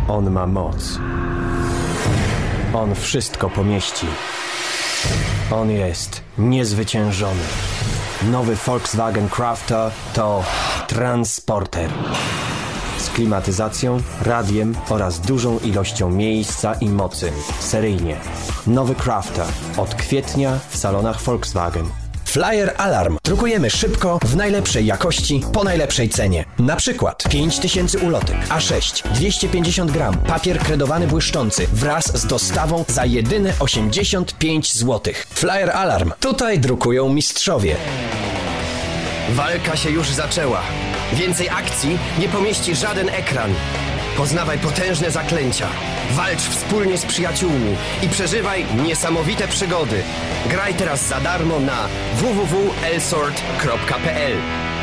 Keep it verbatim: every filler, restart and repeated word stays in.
On ma moc. On wszystko pomieści. On jest niezwyciężony. Nowy Volkswagen Crafter to transporter. Z klimatyzacją, radiem oraz dużą ilością miejsca i mocy. Seryjnie. Nowy Crafter. Od kwietnia w salonach Volkswagen. Flyer Alarm. Drukujemy szybko, w najlepszej jakości, po najlepszej cenie. Na przykład pięć tysięcy ulotek, A sześć, dwieście pięćdziesiąt gram, papier kredowany błyszczący wraz z dostawą za jedyne osiemdziesiąt pięć złotych. Flyer Alarm. Tutaj drukują mistrzowie. Walka się już zaczęła. Więcej akcji nie pomieści żaden ekran. Poznawaj potężne zaklęcia. Walcz wspólnie z przyjaciółmi i przeżywaj niesamowite przygody. Graj teraz za darmo na w w w kropka elsword kropka p l.